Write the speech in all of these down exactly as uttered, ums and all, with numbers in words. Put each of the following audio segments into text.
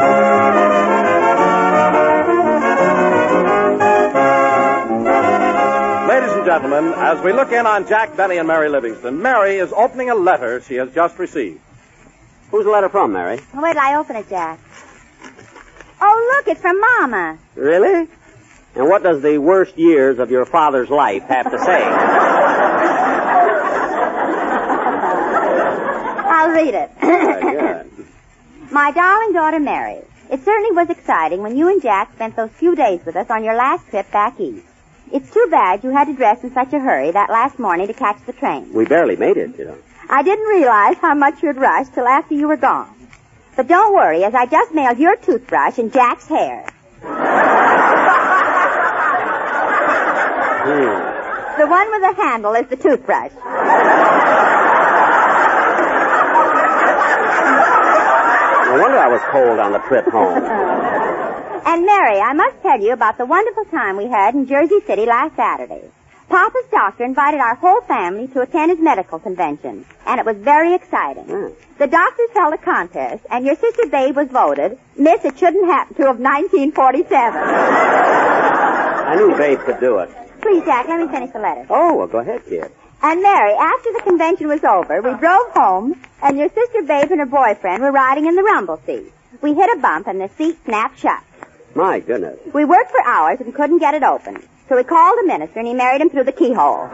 Ladies and gentlemen, as we look in on Jack Benny and Mary Livingston, Mary is opening a letter she has just received. Who's the letter from, Mary? Oh, wait till I open it, Jack. Oh, look, it's from Mama. Really? And what does the worst years of your father's life have to say? I'll read it. Very good. My darling daughter, Mary, it certainly was exciting when you and Jack spent those few days with us on your last trip back east. It's too bad you had to dress in such a hurry that last morning to catch the train. We barely made it, you know. I didn't realize how much you'd rushed till after you were gone. But don't worry, as I just mailed your toothbrush and Jack's hair. Hmm. The one with the handle is the toothbrush. No wonder I was cold on the trip home. And Mary, I must tell you about the wonderful time we had in Jersey City last Saturday. Papa's doctor invited our whole family to attend his medical convention, and it was very exciting. Mm. The doctors held a contest, and your sister Babe was voted Miss It Shouldn't Happen to of nineteen forty-seven. I knew Babe could do it. Please, Jack, let me finish the letter. Oh, well, go ahead, kid. And Mary, after the convention was over, we drove home, and your sister Babe and her boyfriend were riding in the rumble seat. We hit a bump, and the seat snapped shut. My goodness. We worked for hours and couldn't get it open. So we called the minister, and he married him through the keyhole.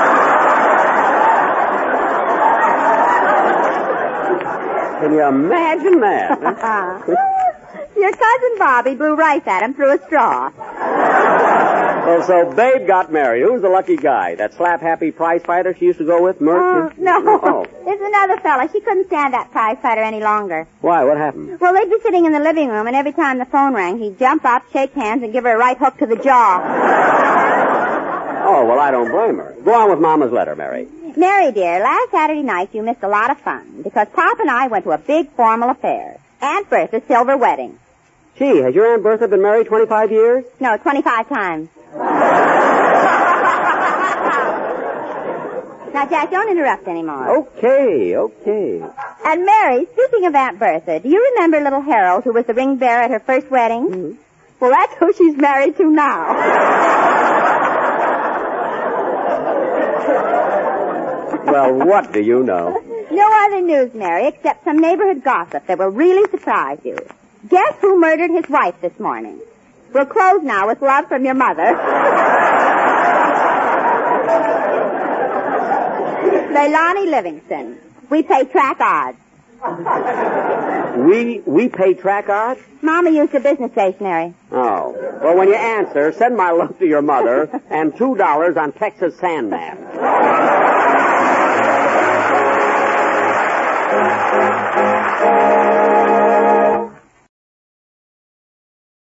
Can you imagine that? Your cousin Bobby blew rice at him through a straw. Well, so Babe got married. Who's the lucky guy? That slap-happy prize fighter she used to go with, Merc? Uh, no. Oh. It's another fella. She couldn't stand that prize fighter any longer. Why? What happened? Well, they'd be sitting in the living room, and every time the phone rang, he'd jump up, shake hands, and give her a right hook to the jaw. Oh, well, I don't blame her. Go on with Mama's letter, Mary. Mary, dear, last Saturday night you missed a lot of fun because Pop and I went to a big formal affair. Aunt Bertha's silver wedding. Gee, has your Aunt Bertha been married twenty-five years? No, twenty-five times. Now, Jack, don't interrupt anymore. Okay, okay. And Mary, speaking of Aunt Bertha, do you remember little Harold, who was the ring bearer at her first wedding? Mm-hmm. Well, that's who she's married to now. Well, what do you know? No other news, Mary, except some neighborhood gossip that will really surprise you. Guess who murdered his wife this morning? We'll close now with love from your mother. Leilani Livingston. We pay track odds. We we pay track odds? Mama used a business stationery. Oh. Well, when you answer, send my love to your mother and two dollars on Texas Sandman.